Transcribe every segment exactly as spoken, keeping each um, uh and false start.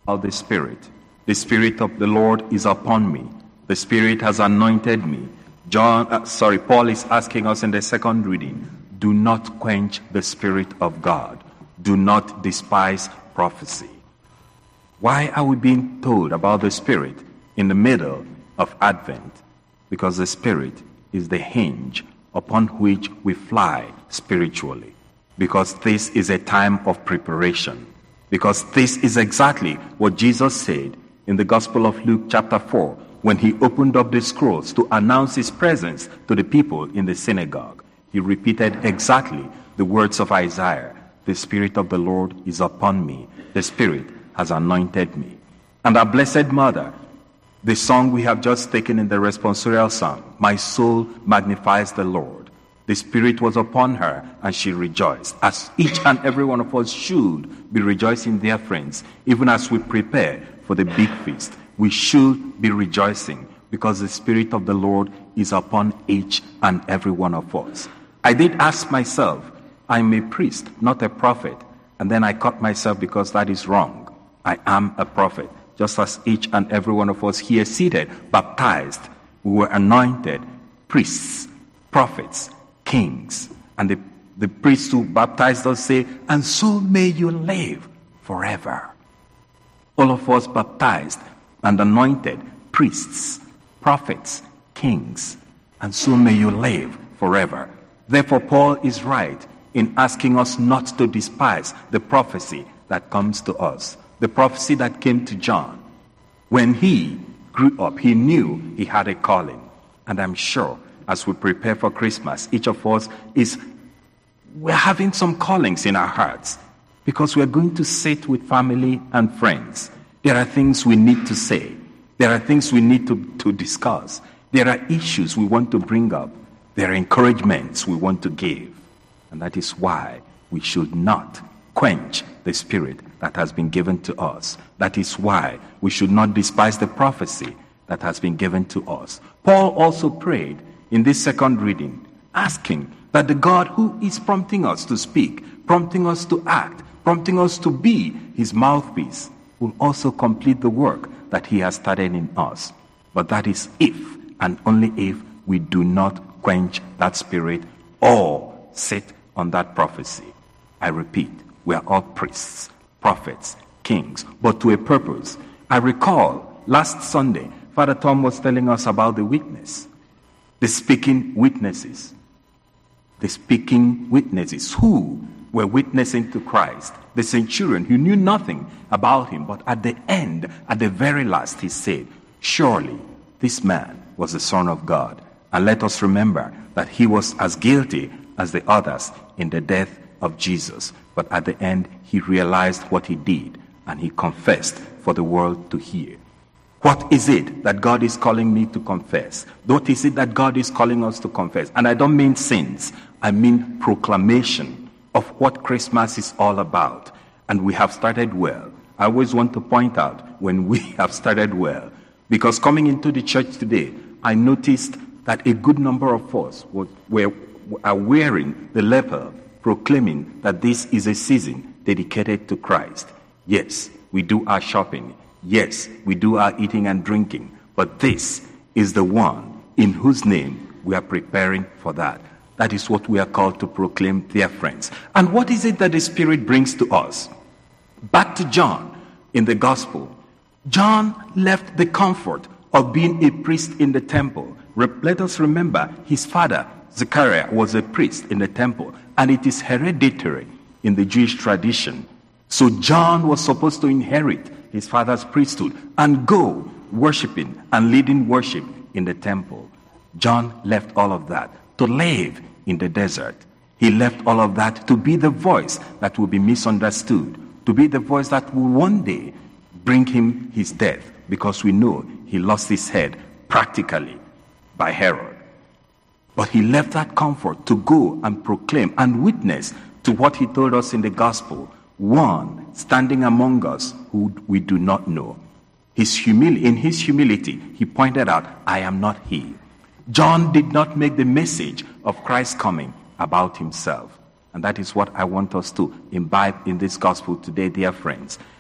of the Spirit. The Spirit of the Lord is upon me. The Spirit has anointed me. John, uh, sorry, Paul is asking us in the second reading, do not quench the Spirit of God. Do not despise prophecy. Why are we being told about the Spirit in the middle of Advent? Because the Spirit is the hinge upon which we fly spiritually. Because this is a time of preparation. Because this is exactly what Jesus said in the Gospel of Luke chapter four, when he opened up the scrolls to announce his presence to the people in the synagogue. He repeated exactly the words of Isaiah. The Spirit of the Lord is upon me. The Spirit has anointed me. And our Blessed Mother, the song we have just taken in the responsorial psalm, my soul magnifies the Lord. The Spirit was upon her and she rejoiced, as each and every one of us should be rejoicing, dear friends, even as we prepare for the big feast. We should be rejoicing because the Spirit of the Lord is upon each and every one of us. I did ask myself, I'm a priest, not a prophet. And then I caught myself because that is wrong. I am a prophet, just as each and every one of us here seated, baptized. We were anointed priests, prophets, kings. And the, the priests who baptized us say, and so may you live forever. All of us baptized and anointed priests, prophets, kings, and so may you live forever. Therefore, Paul is right in asking us not to despise the prophecy that comes to us, the prophecy that came to John. When he grew up, he knew he had a calling. And I'm sure as we prepare for Christmas, each of us is, we're having some callings in our hearts because we're going to sit with family and friends. There are things we need to say. There are things we need to, to discuss. There are issues we want to bring up. There are encouragements we want to give. And that is why we should not quench the Spirit that has been given to us. That is why we should not despise the prophecy that has been given to us. Paul also prayed in this second reading, asking that the God who is prompting us to speak, prompting us to act, prompting us to be his mouthpiece, will also complete the work that he has started in us. But that is if and only if we do not quench that Spirit or sit on that prophecy. I repeat, we are all priests, prophets, kings, but to a purpose. I recall last Sunday, Father Tom was telling us about the witness, the speaking witnesses, the speaking witnesses who were witnessing to Christ. The centurion who knew nothing about him, but at the end, at the very last, he said, surely this man was the Son of God. And let us remember that he was as guilty as the others in the death of Jesus. But at the end, he realized what he did, and he confessed for the world to hear. What is it that God is calling me to confess? What is it that God is calling us to confess? And I don't mean sins. I mean proclamation of what Christmas is all about. And we have started well. I always want to point out when we have started well. Because coming into the church today, I noticed that a good number of us were, were, are wearing the leper, proclaiming that this is a season dedicated to Christ. Yes, we do our shopping. Yes, we do our eating and drinking. But this is the one in whose name we are preparing for that. That is what we are called to proclaim, dear friends. And what is it that the Spirit brings to us? Back to John in the Gospel. John left the comfort of being a priest in the temple. Let us remember his father, Zechariah, was a priest in the temple. And it is hereditary in the Jewish tradition. So John was supposed to inherit his father's priesthood and go worshiping and leading worship in the temple. John left all of that to live in the desert. He left all of that to be the voice that will be misunderstood, to be the voice that will one day bring him his death, because we know he lost his head practically by Herod. But he left that comfort to go and proclaim and witness to what he told us in the gospel, one standing among us who we do not know. His humil- in his humility, he pointed out, I am not he. John did not make the message of Christ coming about himself. And that is what I want us to imbibe in this gospel today, dear friends.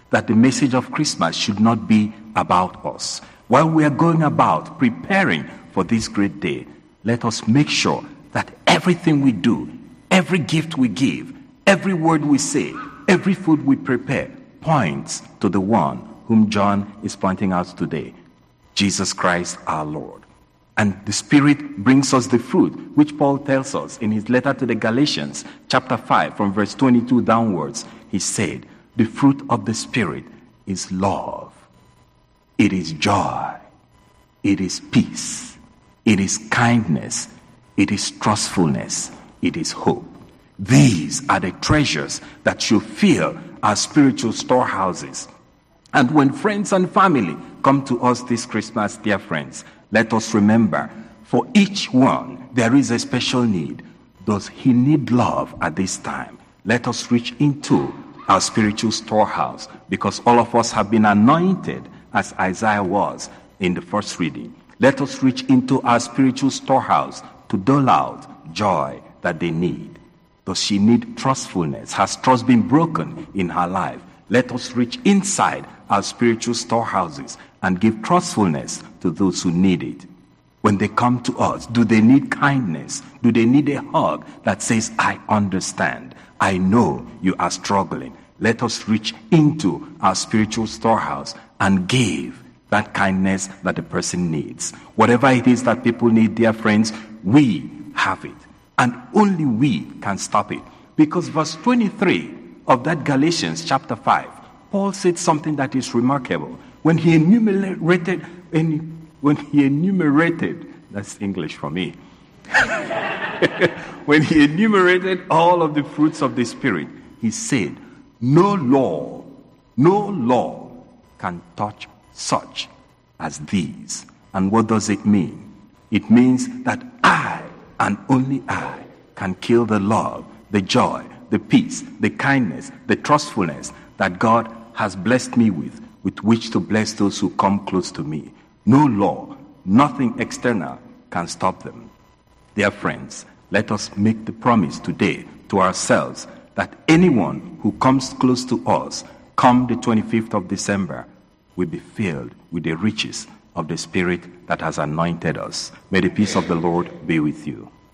that the message of Christmas should not be about us. While we are going about preparing for this great day, let us make sure that everything we do, every gift we give, every word we say, every food we prepare points to the one whom John is pointing out today, Jesus Christ our Lord. And the Spirit brings us the fruit, which Paul tells us in his letter to the Galatians, chapter five, from verse twenty-two downwards. He said, the fruit of the Spirit is love, it is joy, it is peace, it is kindness, it is trustfulness, it is hope. These are the treasures that should fill our spiritual storehouses. And when friends and family come to us this Christmas, dear friends, let us remember, for each one, there is a special need. Does he need love at this time? Let us reach into our spiritual storehouse, because all of us have been anointed, as Isaiah was in the first reading. Let us reach into our spiritual storehouse to dole out joy that they need. Does she need trustfulness? Has trust been broken in her life? Let us reach inside our spiritual storehouses and give trustfulness to those who need it. When they come to us, do they need kindness? Do they need a hug that says, I understand, I know you are struggling? Let us reach into our spiritual storehouse and give that kindness that the person needs. Whatever it is that people need, dear friends, we have it. And only we can stop it. Because verse twenty-three of that Galatians chapter five, Paul said something that is remarkable. When he enumerated, when he enumerated, that's English for me. When he enumerated all of the fruits of the Spirit, he said, no law, no law can touch such as these. And what does it mean? It means that I, and only I, can kill the love, the joy, the peace, the kindness, the trustfulness that God has blessed me with, with which to bless those who come close to me. No law, nothing external can stop them. Dear friends, let us make the promise today to ourselves that anyone who comes close to us, come the twenty-fifth of December, will be filled with the riches of the Spirit that has anointed us. May the peace of the Lord be with you.